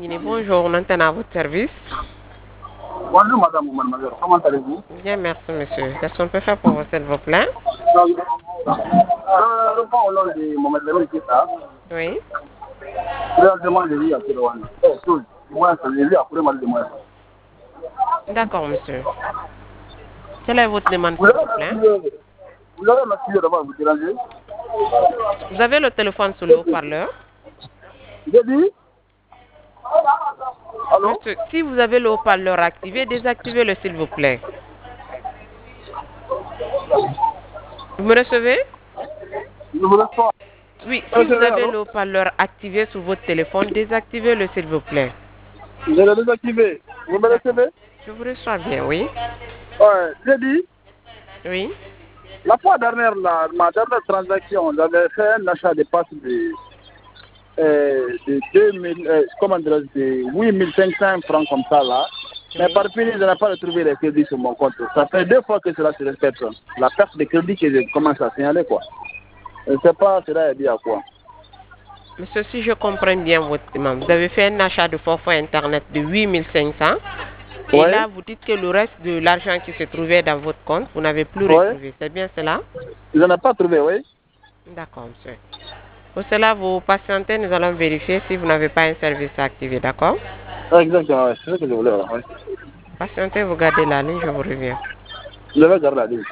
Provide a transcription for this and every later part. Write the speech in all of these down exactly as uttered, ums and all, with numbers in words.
Guinée, bonjour, on entend à votre service. Bonjour madame ou mademoiselle, comment allez-vous? Bien, merci monsieur. Qu'est-ce qu'on peut faire pour vous, s'il vous plaît? Euh, Je réponds au nom de Mohamed Lamine Keita. Oui. Présentement, je vis à Kérouane. Eh, chose, moi, je vis après mal de moi. D'accord, monsieur. Quelle est votre demande, Vous s'il avez vous plaît? m'excuser, vous avez m'excuser d'avoir vous déranger. Vous avez le téléphone sur le haut-parleur? J'ai dit, allô? Monsieur, si vous avez le haut-parleur activé, désactivez-le, s'il vous plaît. Vous me recevez? Je vous laisse pas. Oui, si vous Recevez, avez allô? le haut-parleur activé sur votre téléphone, désactivez-le, s'il vous plaît. Je l'ai désactivé. Vous me D'accord. recevez? Je vous reçois bien, oui. Ouais, j'ai dit, Oui. la fois dernière, là, ma dernière transaction, j'avais fait un achat de passe de, euh, de deux mille, euh, comment dirais-je, de huit mille cinq cents francs comme ça, là. Mais Oui. par fini, je n'ai pas retrouvé les crédits sur mon compte. Ça fait deux fois que cela se répète. La perte de crédit que je commence à signaler, quoi. Je ne sais pas cela est dit à quoi. Monsieur, si je comprends bien votre demande, vous avez fait un achat de forfait Internet de huit mille cinq cents et Oui, là, vous dites que le reste de l'argent qui se trouvait dans votre compte, vous n'avez plus oui. retrouvé. C'est bien cela? Je n'ai pas trouvé, oui. D'accord, monsieur. Pour cela, vous patientez, nous allons vérifier si vous n'avez pas un service activé, d'accord? Exactement, oui. C'est ce que je voulais, oui. Patientez, vous gardez la ligne, je vous reviens. Je vais garder la ligne.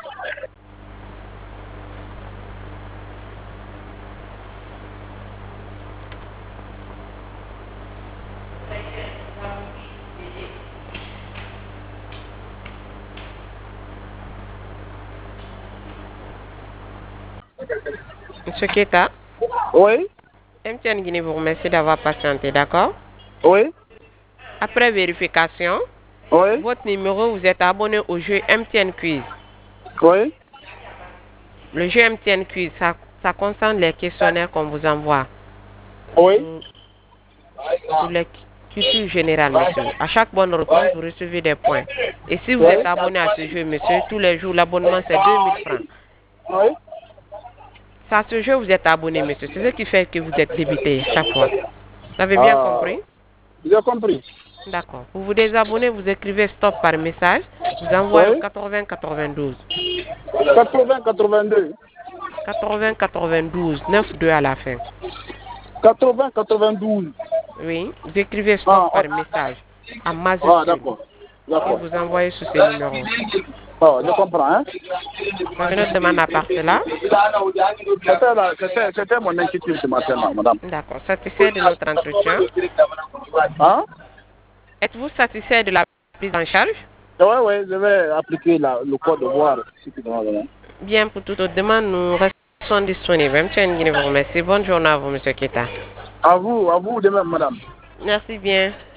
Monsieur Keta, Oui, M T N Guinée vous remercie d'avoir patienté, d'accord? oui, Après vérification, oui, votre numéro, vous êtes abonné au jeu M T N Quiz. oui, Le jeu M T N Quiz, ça, ça concerne les questionnaires qu'on vous envoie oui. sur, sur les cu- cultures générales, monsieur. À chaque bonne réponse, vous recevez des points. Et si vous êtes Oui, abonné à ce jeu, monsieur, tous les jours, l'abonnement, c'est deux mille francs. oui. C'est à ce jeu, vous êtes abonné, monsieur. C'est ce qui fait que vous êtes débité chaque fois. Vous avez bien Ah, compris? j'ai compris. D'accord. Pour vous désabonner, vous écrivez stop par message. Vous envoyez au Oui. quatre-vingts quatre-vingt-douze. quatre-vingts quatre-vingt-deux. quatre-vingts quatre-vingt-douze, neuf-deux à la fin. quatre-vingts quatre-vingt-douze. Oui. Vous écrivez stop Ah, par ah, message en ah, majuscule. d'accord. Et D'accord. vous envoyez sur ce numéro. Ah, je comprends, hein. Vous avez notre demande à part cela? C'était la- c'était- c'était mon inquiétude ce matin, là, madame. D'accord. Satisfait de notre entretien? Hein? Êtes-vous satisfait de la prise en charge? Oui, oui, je vais appliquer la, le code de voir ce qui doit venir. Bien, pour toute autre demande, nous restons disponibles. M T N Guinée vous remercie. Bonne journée à vous, monsieur Keta. À vous, à vous de même, madame. Merci bien.